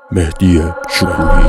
مهدی شکوهی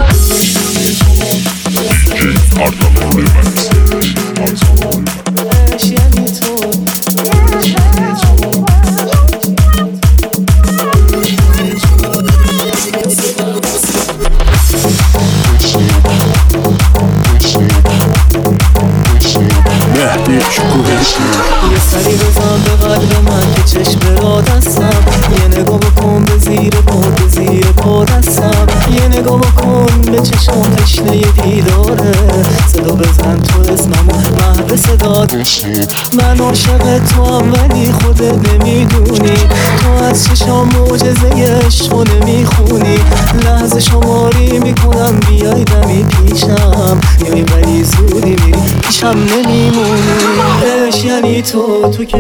مهدی شکوهی یه سری بزن به قلب من که چشم را دستم، یه نگاه بکن به زیر پا دستم، یه نگاه بکن به چشم تشنه دیداره، صدا بزن تو اسمم محو صدات. من عاشق تو هم ولی خودت نمیدونی، تو از چشام معجزه عشقو نمیخونی، لحظه شماری میکنم بیای دمی پیشم، میای ولی زودی میری پیشم نمیمونی. عشق یعنی تو که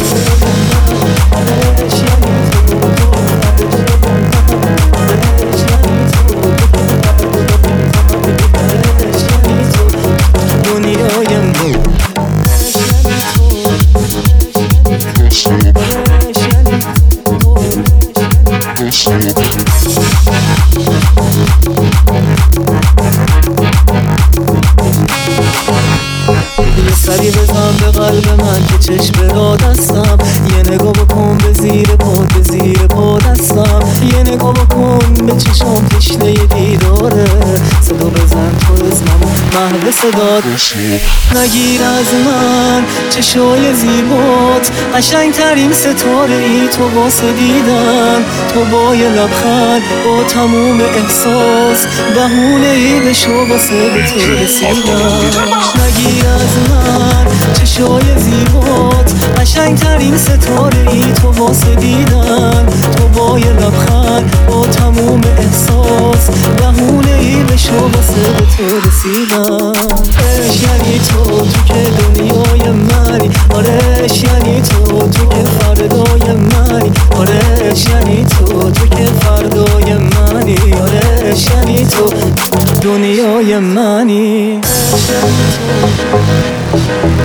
یه سری بزن به قلب من که چشم را دستم، یه نگاه بکن به زیر پا دستم، یه نگاه بکن به چشم تشنه دیداره، صدا بزن تو اسمم محو صدات. نگیر از من چشای زیبات، قشنگترین ستاره ای تو واسه دیدن، تو با یه لبخند با تموم احساس بهونه ای بشو واسه به تو رسیدن. نگیر از من چشای زیبات، قشنگترین ستاره ای تو واسه دیدن، تو با یه لبخند با تموم احساس بهونه ای بشو واسه به تو رسیدن. عشق یعنی تو که دنیای منی، آره عشق یعنی تو که فردای منی، آره عشق یعنی تو که فردای منی، آره عشق یعنی تو دنیای منی.